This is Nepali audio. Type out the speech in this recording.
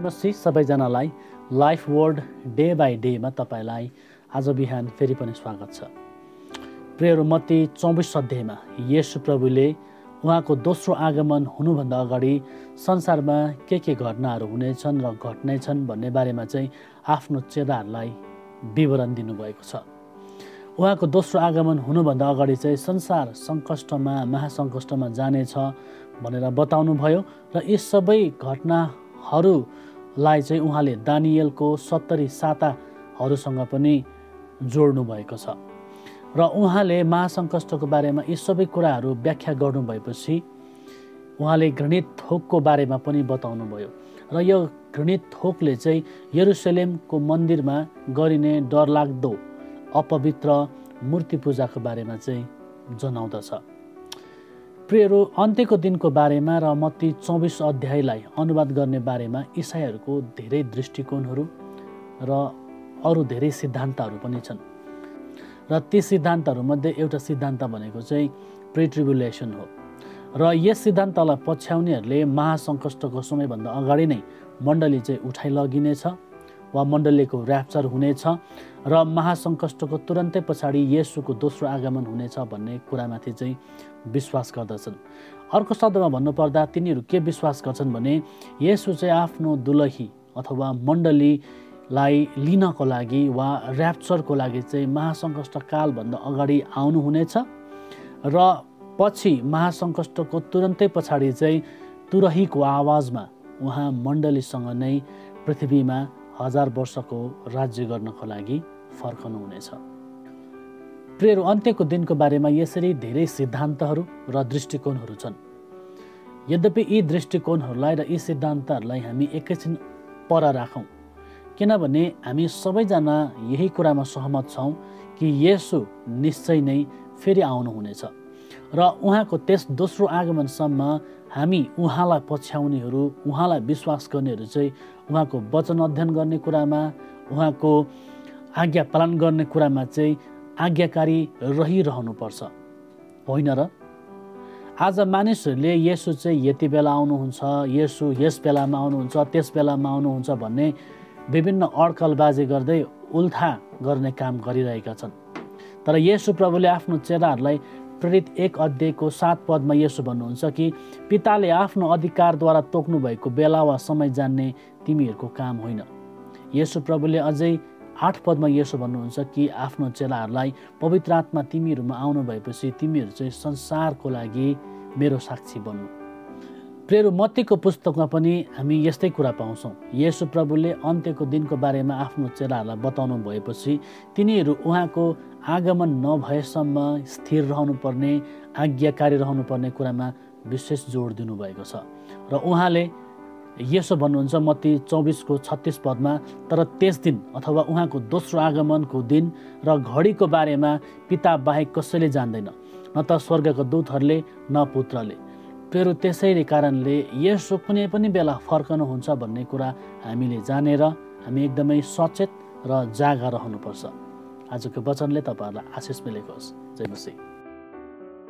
नमस्ते सबैजनालाई लाइफ वर्ड डे बाई डेमा तपाईलाई आज बिहान फेरि पनि स्वागत छ। प्रियहरू, मत्ती 24 अध्यायमा येशू प्रभुले उहाँको दोस्रो आगमन हुनुभन्दा अगाडि संसारमा के घटनाहरू हुनेछन् र घट्नेछन् भन्ने बारेमा चाहिँ आफ्नो चेलाहरूलाई विवरण दिनुभएको छ। उहाँको दोस्रो आगमन हुनुभन्दा अगाडि चाहिँ संसार सङ्कष्टमा महासङ्कष्टमा जानेछ भनेर बताउनु भयो र यी सबै घटनाहरूलाई चाहिँ उहाँले दानिएलको 70 साताहरूसँग पनि जोड्नु भएको छ र उहाँले महासङ्कष्टको बारेमा यी सबै कुराहरू व्याख्या गर्नु भएपछि उहाँले घृणित थोकको बारेमा पनि बताउनु भयो र यो घृणित थोकले चाहिँ यरुशलेमको मन्दिरमा गरिने डरलाग्दो अपवित्र मूर्ति पूजाको बारेमा चाहिँ जनाउँदछ। प्रियहरू, अन्त्यको दिनको बारेमा र मत्ती 24 अध्यायलाई अनुवाद गर्ने बारेमा इसाईहरूको धेरै दृष्टिकोणहरू र अरू धेरै सिद्धान्तहरू पनि छन् र ती सिद्धान्तहरूमध्ये एउटा सिद्धान्त भनेको चाहिँ प्री ट्रिब्युलेसन हो र यस सिद्धान्तलाई पछ्याउनेहरूले महासङ्कष्टको समयभन्दा अगाडि नै मण्डली चाहिँ उठाइ लगिनेछ वा मण्डलीको र्याप्चर हुनेछ र महासङ्कष्टको तुरन्तै पछाडि येशूको दोस्रो आगमन हुनेछ भन्ने कुरामाथि चाहिँ विश्वास गर्दछन्। अर्को शब्दमा भन्नुपर्दा तिनीहरू के विश्वास गर्छन् भने येशू चाहिँ आफ्नो दुलही अथवा मण्डलीलाई लिनको लागि वा र्याप्चरको लागि चाहिँ महासङ्कष्ट कालभन्दा अगाडि आउनुहुनेछ र पछि महासङ्कष्टको तुरन्तै पछाडि चाहिँ तुरहीको आवाजमा उहाँ मण्डलीसँग नै पृथ्वीमा 1000 वर्षको राज्य गर्नको लागि फर्कनुहुनेछ। प्रियहरू, अन्त्यको दिनको बारेमा यसरी धेरै सिद्धान्तहरू र दृष्टिकोणहरू छन्। यद्यपि यी दृष्टिकोणहरूलाई र यी सिद्धान्तहरूलाई हामी एकैछिन पर राखौँ, किनभने हामी सबैजना यही कुरामा सहमत छौँ कि येशू निश्चय नै फेरि आउनुहुनेछ र उहाँको त्यस दोस्रो आगमनसम्म हामी उहाँलाई पछ्याउनेहरू, उहाँलाई विश्वास गर्नेहरू चाहिँ उहाँको वचन अध्ययन गर्ने कुरामा, उहाँको आज्ञा पालन गर्ने कुरामा चाहिँ आज्ञाकारी रहिरहनुपर्छ, होइन र? आज मानिसहरूले येशू चाहिँ यति बेला आउनुहुन्छ, येशू यस बेलामा आउनुहुन्छ, त्यस बेलामा आउनुहुन्छ भन्ने विभिन्न अड्कलबाजी गर्दै उल्था गर्ने काम गरिरहेका छन्। तर येशू प्रभुले आफ्नो चेलाहरूलाई प्रेरित 1 अध्यायको 7 पदमा येशू भन्नुहुन्छ कि पिताले आफ्नो अधिकारद्वारा तोक्नु भएको बेला वा समय जान्ने तिमीहरूको काम होइन। येशू प्रभुले अझै 8 पदमा येशू भन्नुहुन्छ कि आफ्नो चेलाहरूलाई पवित्र आत्मा तिमीहरूमा आउनु भएपछि तिमीहरू चाहिँ संसारको लागि मेरो साक्षी बन्नु। प्रियहरू, मत्तीको पुस्तकमा पनि हामी यस्तै कुरा पाउँछौँ। येशू प्रभुले अन्त्यको दिनको बारेमा आफ्नो चेलाहरूलाई बताउनु भएपछि तिनीहरू उहाँको आगमन नभएसम्म स्थिर रहनुपर्ने, आज्ञाकारी रहनुपर्ने कुरामा विशेष जोड दिनुभएको छ र उहाँले यसो भन्नुहुन्छ मत्ती 24को 36 पदमा, तर त्यस दिन अथवा उहाँको दोस्रो आगमनको दिन र घडीको बारेमा पिता बाहेक कसैले जान्दैन, न त स्वर्गको दूतहरूले न पुत्रले। प्रियहरू, त्यसैले कारणले येशू कुनै पनि बेला फर्कनुहुन्छ भन्ने कुरा हामीले जानेर हामी एकदमै सचेत र जागा रहनुपर्छ। आजको वचनले तपाईँहरूलाई आशिष मिलेको होस्। जय मसीह।